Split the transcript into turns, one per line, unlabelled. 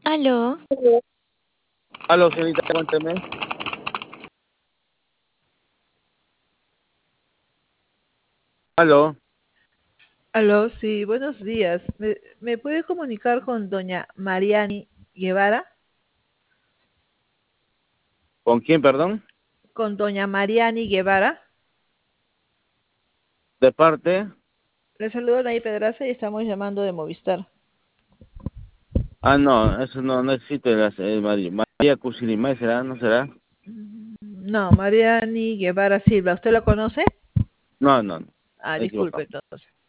Aló,
Aló, señorita, cuénteme. Aló,
Aló, sí, buenos días. ¿Me puede comunicar con doña Mariani Guevara?
¿con quién, perdón?
Con doña Mariani Guevara.
¿De parte?
Le saludo Nay Pedraza y estamos llamando de Movistar.
Ah, no, eso no existe. María Cusilimay, ¿será? ¿No será?
No, Mariani Guevara Silva. ¿Usted la conoce?
No, no,
Ah,
me he
disculpe
equivocado.
entonces.